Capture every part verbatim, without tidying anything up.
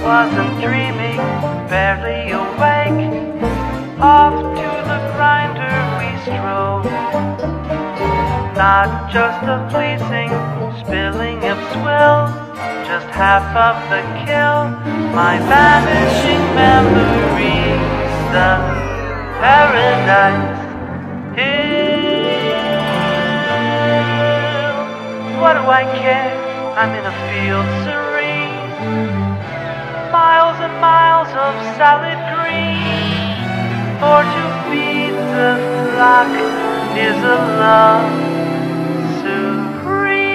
wasn't dreaming, barely awake. Off to the grinder we strode. Not just a fleecing, spilling of swill, just half of the kill. My vanishing memories, the paradise hill. What do I care? I'm in a field serene, miles and miles of salad green. For to feed the flock is a love supreme.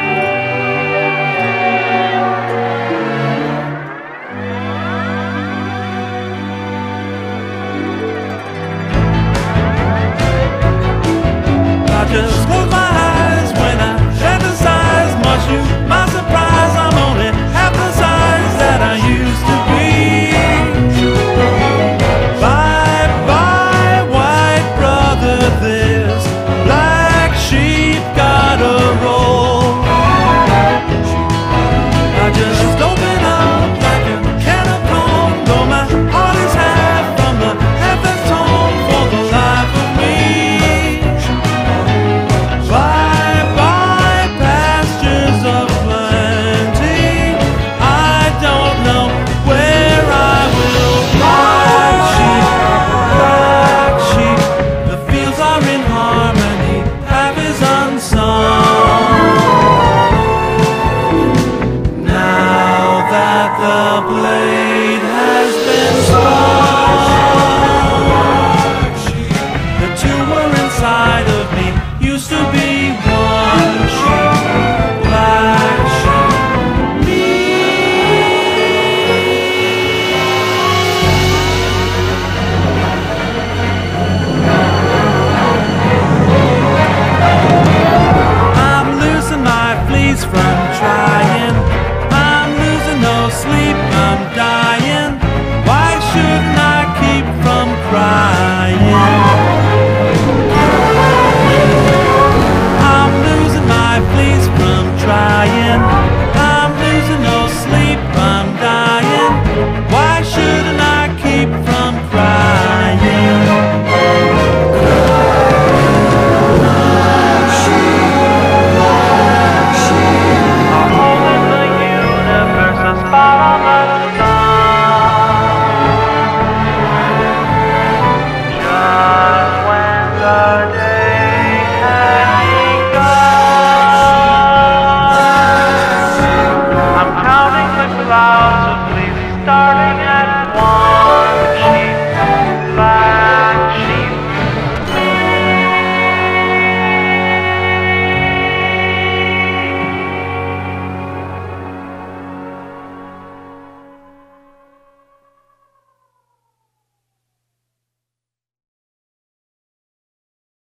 I just close my eyes when I fantasize. Much to my surprise, I'm only half the size that I used to be. Bye bye, white brother, this black sheep gotta roll. I just open up like a can of corn, though my heart is half from the half that's torn for the life of me. Bye bye, pastures of plenty. I don't know where I will. Black sheep, black sheep, the fields are in harmony, half is unsung. Now that the blade has been swung, the two were inside of me, used to be one sheep, black sheep, me. I'm losing my fleas from trying. I'm losing no sleep, I'm dying. Why shouldn't I keep from crying? I'm losing my fleas from trying. I'm losing no sleep, I'm dying. Why shouldn't I keep from crying? A hole in the universe, a spot on the sun. Just when the day had begun, I'm counting the clouds of leaves starting at